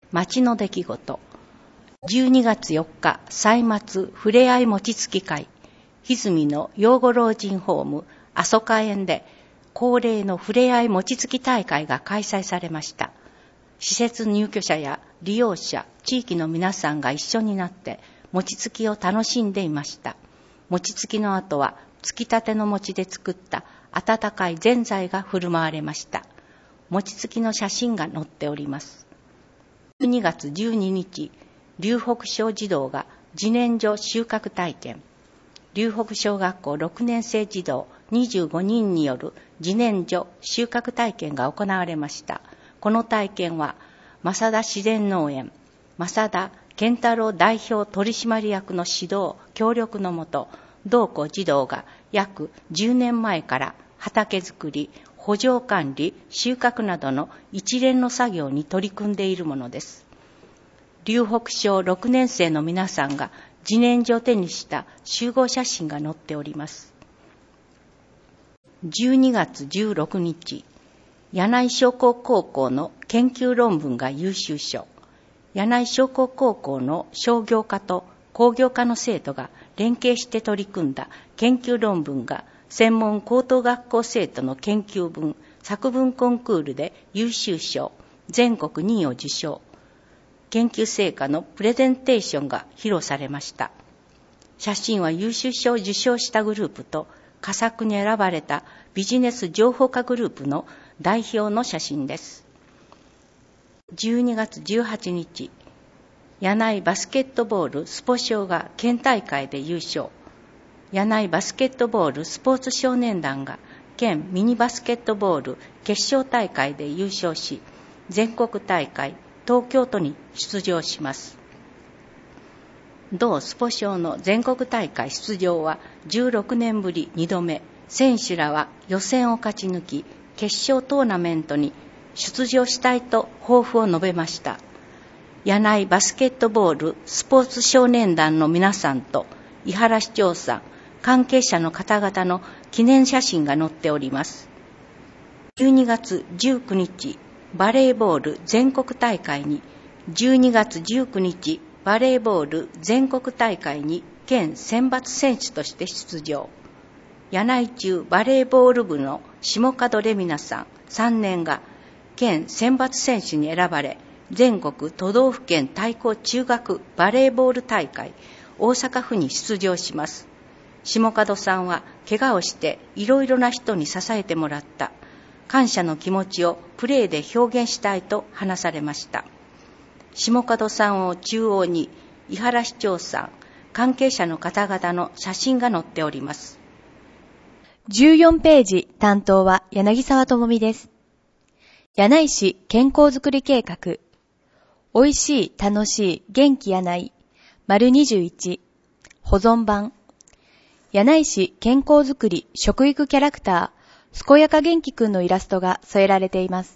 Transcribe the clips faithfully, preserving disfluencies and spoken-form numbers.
町の出来事。じゅうにがつよっか、歳末ふれあい餅つき会。歪みの養護老人ホーム、阿蘇花園で恒例のふれあい餅つき大会が開催されました。施設入居者や利用者、地域の皆さんが一緒になって餅つきを楽しんでいました。餅つきの後は、つきたての餅で作った温かいぜんざいが振る舞われました。餅つきの写真が載っております。じゅうにがつじゅうににち、龍北小児童が自然薯収穫体験。龍北小学校ろくねんせい児童にじゅうごにんによる自然薯収穫体験が行われました。この体験は、正田自然農園、正田健太郎代表取締役の指導、協力のもと、同校児童が約じゅうねんまえから畑作り、圃場管理、収穫などの一連の作業に取り組んでいるものです。龍北小ろくねんせいの皆さんが自然薯を手にした集合写真が載っております。じゅうにがつじゅうろくにち、柳井商工高校の研究論文が優秀賞。柳井商工高校の商業科と工業科の生徒が連携して取り組んだ研究論文が専門高等学校生徒の研究文、作文コンクールで優秀賞、全国にいを受賞。研究成果のプレゼンテーションが披露されました。写真は優秀賞を受賞したグループと佳作に選ばれたビジネス情報科グループの代表の写真です。じゅうにがつじゅうはちにち、柳井バスケットボールスポ少が県大会で優勝。柳井バスケットボールスポーツ少年団が県ミニバスケットボール決勝大会で優勝し、全国大会東京都に出場します。同スポ少の全国大会出場はじゅうろくねんぶりにどめ、選手らは予選を勝ち抜き、決勝トーナメントに出場したいと抱負を述べました。柳井バスケットボールスポーツ少年団の皆さんと井原市長さん、関係者の方々の記念写真が載っております。じゅうにがつじゅうくにち、バレーボール全国大会に、じゅうにがつじゅうくにち、バレーボール全国大会に県選抜選手として出場。柳井中バレーボール部の下門レミナさんさんねんが県選抜選手に選ばれ、全国都道府県対抗中学バレーボール大会大阪府に出場します。下門さんは怪我をしていろいろな人に支えてもらった。感謝の気持ちをプレーで表現したいと話されました。下門さんを中央に井原市長さん、関係者の方々の写真が載っております。 じゅうよんページ担当は柳沢智美です。柳井市健康づくり計画。おいしい、楽しい、元気柳井。丸にじゅういち。保存版。柳井市健康づくり食育キャラクター、健やか元気くんのイラストが添えられています。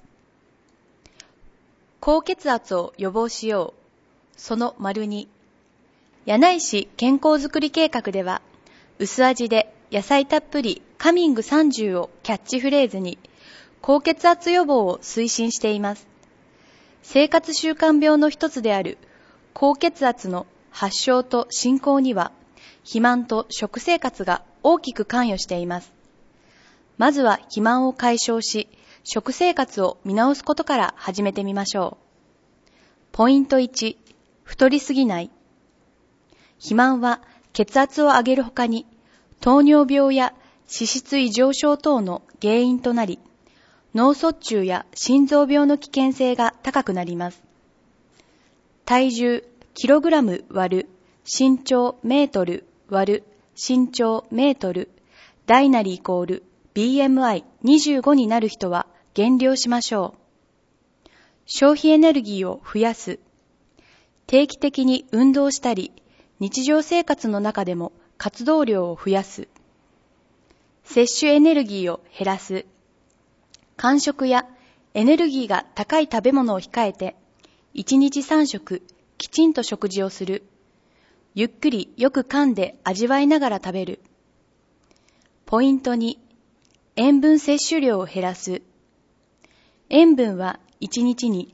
高血圧を予防しよう。その丸に。柳井市健康づくり計画では、薄味で野菜たっぷりカミングさんじゅうをキャッチフレーズに、高血圧予防を推進しています。生活習慣病の一つである高血圧の発症と進行には、肥満と食生活が大きく関与しています。まずは肥満を解消し、食生活を見直すことから始めてみましょう。ポイントいち、太りすぎない。肥満は血圧を上げるほかに、糖尿病や脂質異常症等の原因となり、脳卒中や心臓病の危険性が高くなります。体重キログラム割る身長メートル割る身長メートル大なりイコール ビーエムアイにじゅうご になる人は減量しましょう。消費エネルギーを増やす。定期的に運動したり、日常生活の中でも活動量を増やす。摂取エネルギーを減らす。間食やエネルギーが高い食べ物を控えて、いちにちさんしょくきちんと食事をする。ゆっくりよく噛んで味わいながら食べる。ポイントに、塩分摂取量を減らす。塩分はいちにちに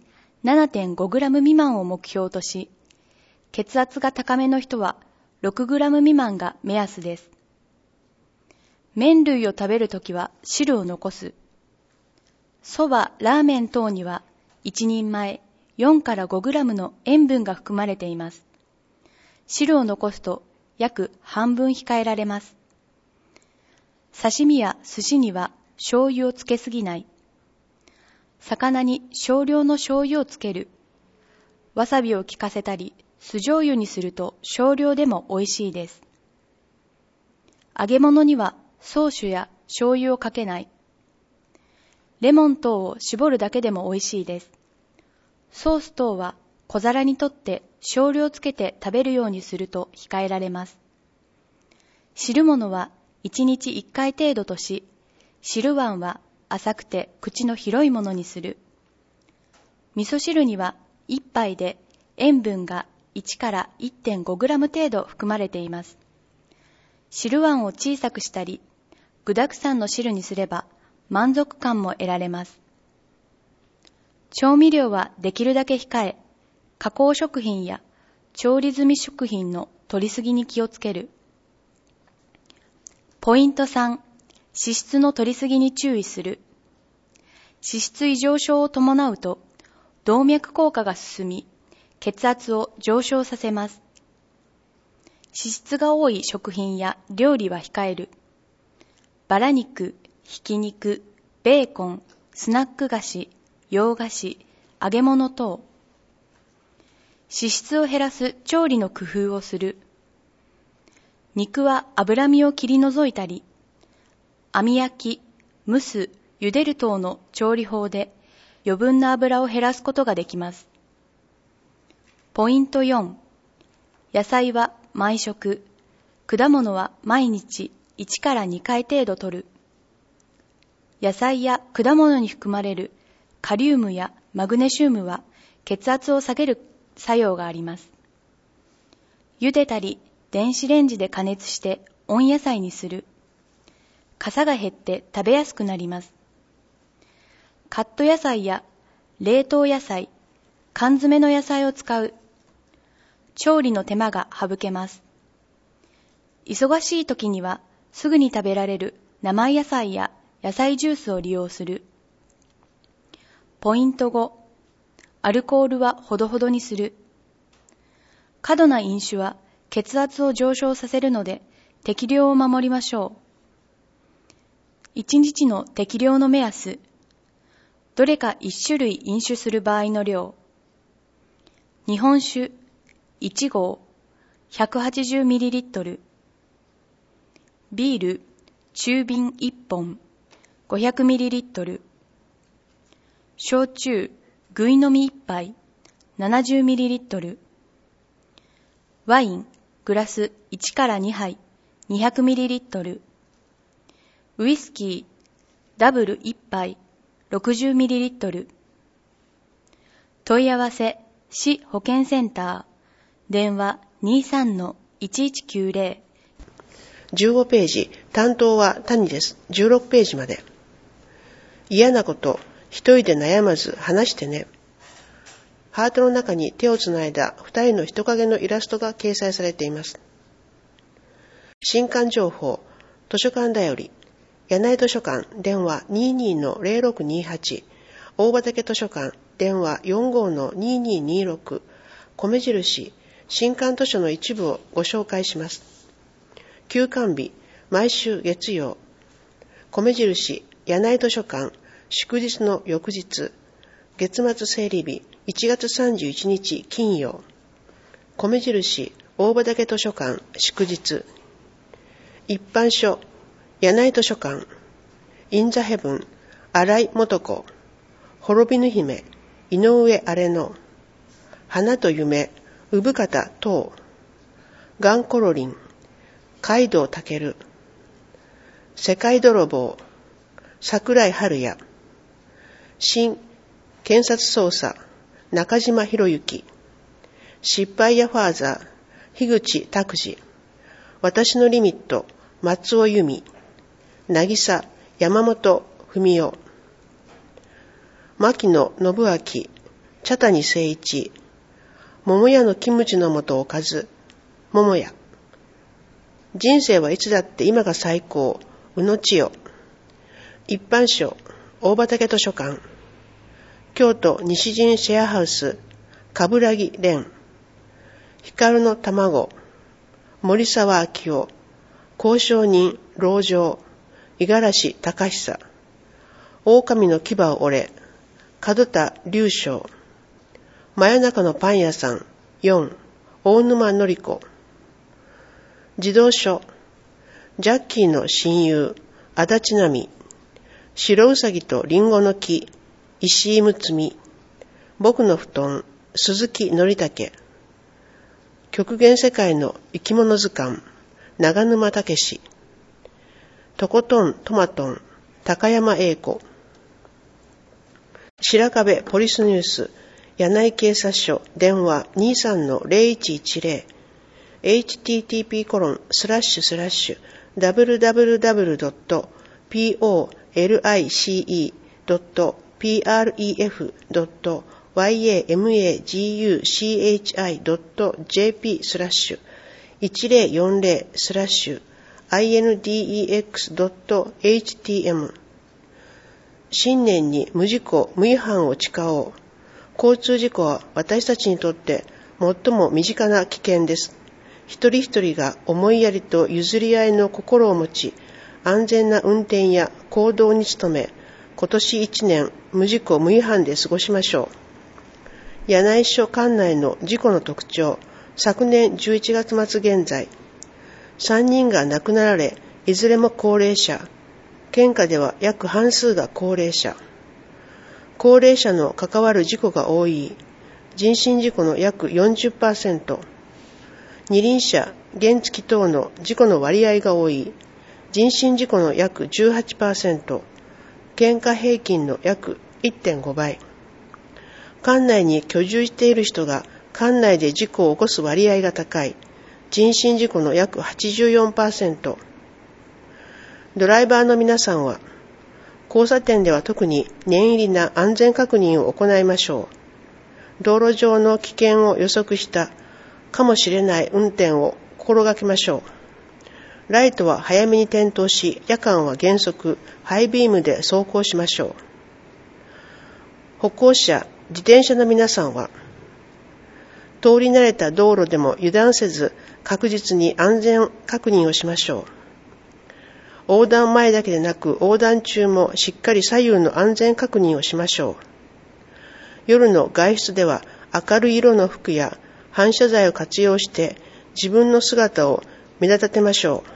ななてんごグラム 未満を目標とし、血圧が高めの人はろくグラム未満が目安です。麺類を食べるときは汁を残す。そば、ラーメン等には一人前よんからごグラムの塩分が含まれています。汁を残すと約半分控えられます。刺身や寿司には醤油をつけすぎない。魚に少量の醤油をつける。わさびを効かせたり、酢醤油にすると少量でも美味しいです。揚げ物にはソースや醤油をかけない。レモン等を絞るだけでも美味しいです。ソース等は小皿にとって少量つけて食べるようにすると控えられます。汁物はいちにちいっかい程度とし、汁碗は浅くて口の広いものにする。味噌汁にはいっぱいで塩分がいちからいってんごグラム程度含まれています。汁碗を小さくしたり、具沢山の汁にすれば満足感も得られます。調味料はできるだけ控え、加工食品や調理済み食品の摂りすぎに気をつける。ポイントさん、脂質の摂りすぎに注意する。脂質異常症を伴うと、動脈硬化が進み、血圧を上昇させます。脂質が多い食品や料理は控える。バラ肉、ひき肉、ベーコン、スナック菓子、洋菓子、揚げ物等。脂質を減らす調理の工夫をする。肉は脂身を切り除いたり、網焼き、蒸す、茹でる等の調理法で余分な油を減らすことができます。ポイントよん、野菜は毎食、果物は毎日いちからにかい程度摂る。野菜や果物に含まれるカリウムやマグネシウムは血圧を下げる作用があります。茹でたり電子レンジで加熱して温野菜にする。かさが減って食べやすくなります。カット野菜や冷凍野菜、缶詰の野菜を使う。調理の手間が省けます。忙しい時にはすぐに食べられる生野菜や野菜ジュースを利用する。ポイントご、アルコールはほどほどにする。過度な飲酒は血圧を上昇させるので適量を守りましょう。いちにちの適量の目安。どれかいち種類飲酒する場合の量。日本酒いちごう ひゃくはちじゅうミリリットル、ビール中瓶いっぽん ごひゃくミリリットル、焼酎ぐい飲みいっぱい ななじゅうミリリットル、ワイングラスいちからにはい にひゃくミリリットル、ウイスキーダブルいっぱい ろくじゅうミリリットル。問い合わせ市保健センター電話 にじゅうさんのいちいちきゅうぜろ。 じゅうごページ、担当は谷です。じゅうろくページまで。嫌なこと、一人で悩まず話してね。ハートの中に手をつないだ二人の人影のイラストが掲載されています。新刊情報、図書館だより、柳井図書館、電話 にじゅうにのゼロろくにはち、大畑図書館、電話 よんじゅうごのにじゅうににじゅうろく、米印、新刊図書の一部をご紹介します。休刊日、毎週月曜。米印、柳井図書館、祝日の翌日。月末整理日、いちがつさんじゅういちにち金曜。米印、大畑図書館、祝日。一般書、柳井図書館、インザヘブン、新井素子、滅びぬ姫、井上荒れの、花と夢、産方等、ガンコロリン、海道健、世界泥棒、桜井春也、新検察捜査、中島博之、失敗やファーザー、樋口拓司、私のリミット、松尾由美、渚、山本文夫、牧野信明、 茶谷誠一、桃屋のキムチの素おかず、桃屋。人生はいつだって今が最高、うのちよ。一般書、大畑図書館。京都西陣シェアハウス、冠城蓮。光の卵、森沢明夫。交渉人、老城、五十嵐隆久。狼の牙を折れ、門田隆翔。真夜中のパン屋さん、よん、大沼典子。児童書、ジャッキーの親友、足立奈美。白うさぎとリンゴの木、石井睦美。僕の布団、鈴木則武。極限世界の生き物図鑑、長沼武史。とことんトマトン、高山英子。白壁ポリスニュース、柳井警察署、電話 にじゅうさんのゼロいちいちゼロ。エイチティーティーピーコロンスラッシュスラッシュダブリューダブリューダブリュードットピーオーエルアイシーイードットピーアールイーエフドットワイエーエムエージーユーシーエイチアイドットジェーピースラッシュいちゼロよんゼロスラッシュアイエヌディーイーエックスドットエイチティーエム。新年に無事故無違反を誓おう。交通事故は私たちにとって最も身近な危険です。一人一人が思いやりと譲り合いの心を持ち、安全な運転や行動に努め、今年一年無事故無違反で過ごしましょう。柳井署管内の事故の特徴、昨年じゅういちがつ末現在、さんにんが亡くなられ、いずれも高齢者。県下では約半数が高齢者。高齢者の関わる事故が多い。人身事故の約 よんじゅっパーセント。二輪車、原付等の事故の割合が多い。人身事故の約 じゅうはちパーセント。県下平均の約 いってんごばい。管内に居住している人が管内で事故を起こす割合が高い。人身事故の約 はちじゅうよんパーセント。ドライバーの皆さんは、交差点では特に念入りな安全確認を行いましょう。道路上の危険を予測したかもしれない運転を心がけましょう。ライトは早めに点灯し、夜間は原則ハイビームで走行しましょう。歩行者、自転車の皆さんは、通り慣れた道路でも油断せず確実に安全確認をしましょう。横断前だけでなく横断中もしっかり左右の安全確認をしましょう。夜の外出では明るい色の服や反射材を活用して自分の姿を目立たせましょ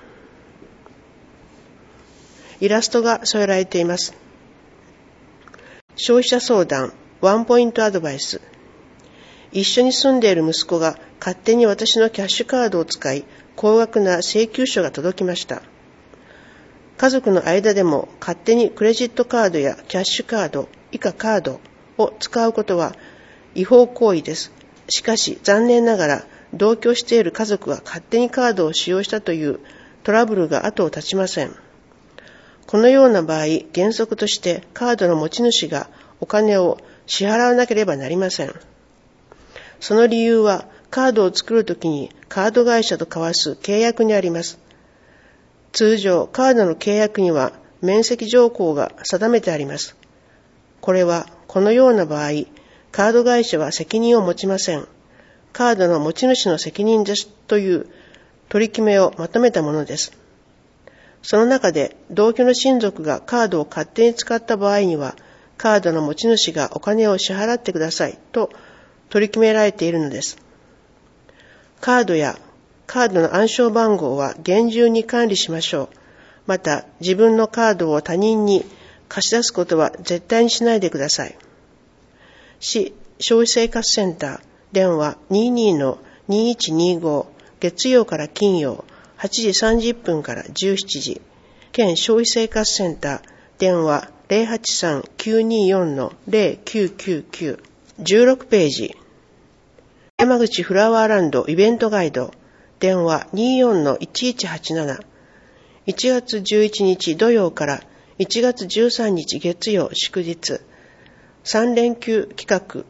う。イラストが添えられています。消費者相談、ワンポイントアドバイス。一緒に住んでいる息子が勝手に私のキャッシュカードを使い、高額な請求書が届きました。家族の間でも勝手にクレジットカードやキャッシュカード、以下カードを使うことは違法行為です。しかし残念ながら同居している家族が勝手にカードを使用したというトラブルが後を絶ちません。このような場合、原則としてカードの持ち主がお金を支払わなければなりません。その理由はカードを作るときにカード会社と交わす契約にあります。通常、カードの契約には免責条項が定めてあります。これは、このような場合、カード会社は責任を持ちません。カードの持ち主の責任ですという取り決めをまとめたものです。その中で、同居の親族がカードを勝手に使った場合には、カードの持ち主がお金を支払ってくださいと取り決められているのです。カードやカードの暗証番号は厳重に管理しましょう。また、自分のカードを他人に貸し出すことは絶対にしないでください。市消費生活センター、電話 にじゅうにのにいちにご、月曜から金曜、はちじさんじゅっぷんからじゅうしちじ。県消費生活センター、電話 ゼロはちさんきゅうによんのゼロきゅうきゅうきゅう。じゅうろくページ。山口フラワーランドイベントガイド。電話 にじゅうよんのいちいちはちなな。いちがつじゅういちにち土曜からいちがつじゅうさんにち月曜祝日。さん連休企画。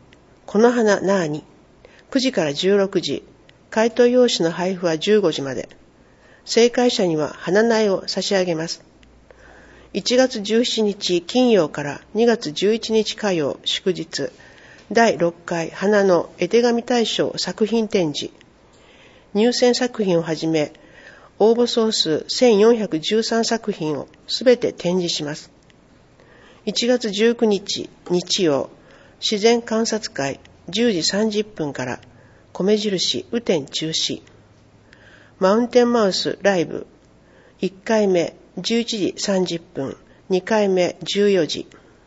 この花なーに、くじからじゅうろくじ、回答用紙の配布はじゅうごじまで。正解者には花苗を差し上げます。いちがつじゅうしちにち金曜からにがつじゅういちにち火曜祝日、だいろっかい花の絵手紙大賞作品展示。入選作品をはじめ、応募総数せんよんひゃくじゅうさんさく品をすべて展示します。いちがつじゅうくにち日曜、自然観察会じゅうじさんじゅっぷんから米印雨天中止。マウンテンマウスライブいっかいめじゅういちじさんじゅっぷん、にかいめじゅうよじ。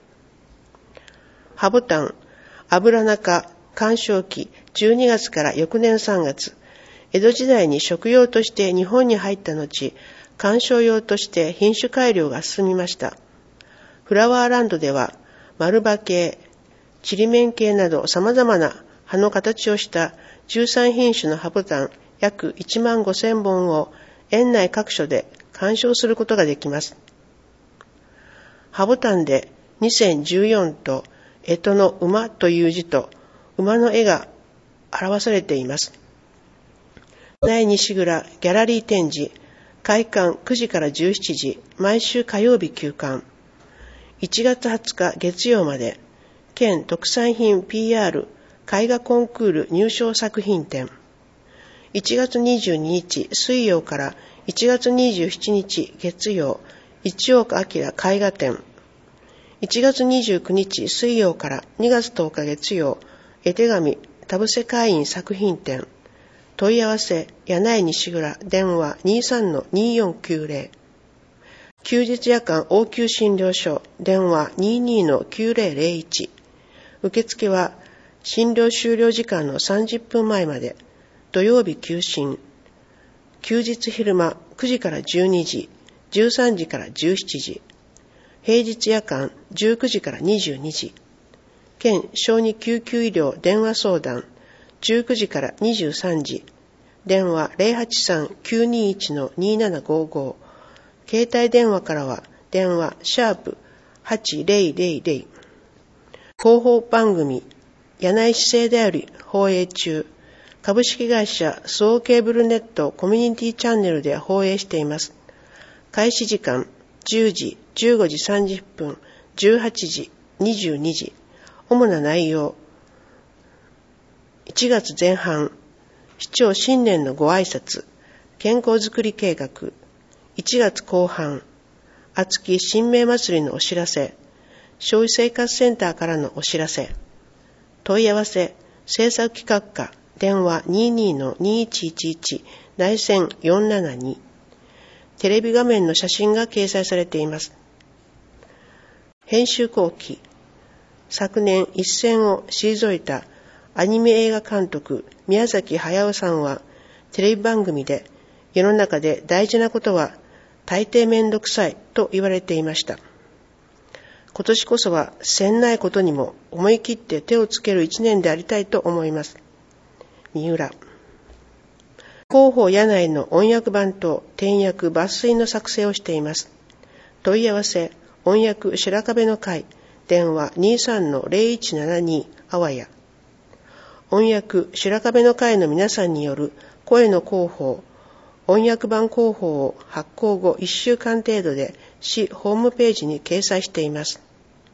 ハボタン油中鑑賞期じゅうにがつから翌年さんがつ、江戸時代に食用として日本に入った後、観賞用として品種改良が進みました。フラワーランドでは丸葉系、ちりめん系など様々な葉の形をしたじゅうさんひんしゅのハボタン約いちまんごせんぼんを園内各所で鑑賞することができます。ハボタンでにせんじゅうよんと干支の馬という字と馬の絵が表されています。苗西蔵ギャラリー展示、開館くじからじゅうしちじ、毎週火曜日休館。いちがつはつか月曜まで、県特産品 ピーアール 絵画コンクール入賞作品展。いちがつにじゅうににち水曜からいちがつにじゅうしちにち月曜、一岡明絵画展。いちがつにじゅうくにち水曜からにがつとおか月曜、絵手紙田伏会員作品展。問い合わせ、柳井西蔵、電話 にじゅうさんのにじゅうよんきゅうぜろ。休日夜間応急診療所、電話 にじゅうにのきゅうぜろぜろいち。受付は診療終了時間のさんじゅっぷんまえまで。土曜日休診。休日昼間くじからじゅうにじ、じゅうさんじからじゅうしちじ。平日夜間じゅうくじからにじゅうにじ。県小児救急医療電話相談じゅうくじからにじゅうさんじ。電話 ゼロはちさんきゅうにいちのにななごご。携帯電話からは電話シャープはちぜろぜろぜろ。広報番組柳井市政だより放映中。株式会社スオーケーブルネットコミュニティチャンネルで放映しています。開始時間じゅうじ、じゅうごじさんじゅっぷん、じゅうはちじ、にじゅうにじ。主な内容。いちがつぜん半、市長新年のご挨拶、健康づくり計画。いちがつこう半、厚木新名祭りのお知らせ、消費生活センターからのお知らせ。問い合わせ、制作企画課、電話 にじゅうにのにいちいちいち、内線よんななに。テレビ画面の写真が掲載されています。編集後期。昨年一線を退いたアニメ映画監督宮崎駿さんはテレビ番組で世の中で大事なことは大抵めんどくさいと言われていました。今年こそはせんないことにも思い切って手をつける一年でありたいと思います。三浦。広報柳井の音訳版と転訳抜粋の作成をしています。問い合わせ、音訳白壁の会、電話 にじゅうさんのぜろいちななに、あわや。音訳白壁の会の皆さんによる声の広報、音訳版広報を発行後いっしゅうかん程度で市ホームページに掲載しています。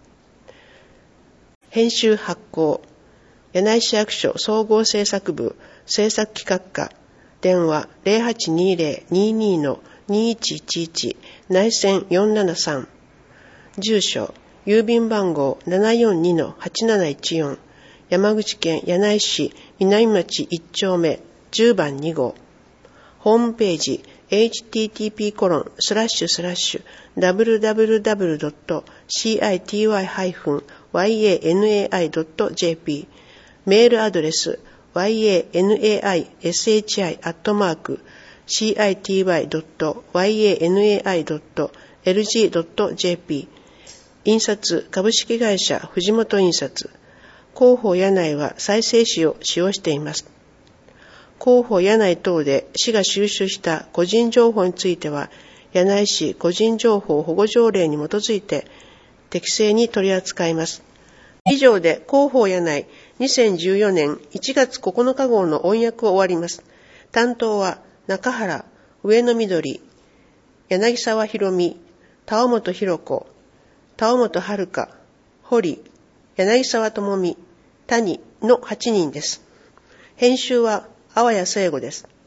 編集発行、柳井市役所総合制作部制作企画課、電話 ゼロはちにぜろににのにいちいちいち、内線よんななさん。住所、郵便番号 ななよんにのはちなないちよん、山口県柳井市南町いっちょうめじゅうばんにごう。ホームページ エイチティーティーピーコロンスラッシュスラッシュダブリューダブリューダブリュードットシーアイティーワイハイフンワイエーエヌエーアイドットジェーピー。メールアドレス ワイエーエヌエーアイエスエイチアイ アットマーク シーアイティーワイドットワイエーエヌエーアイドットエルジードットジェーピー。印刷株式会社藤本印刷。広報柳井は再生紙を使用しています。広報柳井等で市が収集した個人情報については、柳井市個人情報保護条例に基づいて適正に取り扱います。以上で広報柳井にせんじゅうよねんいちがつここのか号の音訳を終わります。担当は中原、上野みどり、柳沢ひろみ、田尾本ひろ子、田尾本はるか、堀、柳沢智美、谷のはちにんです。編集は淡谷聖吾です。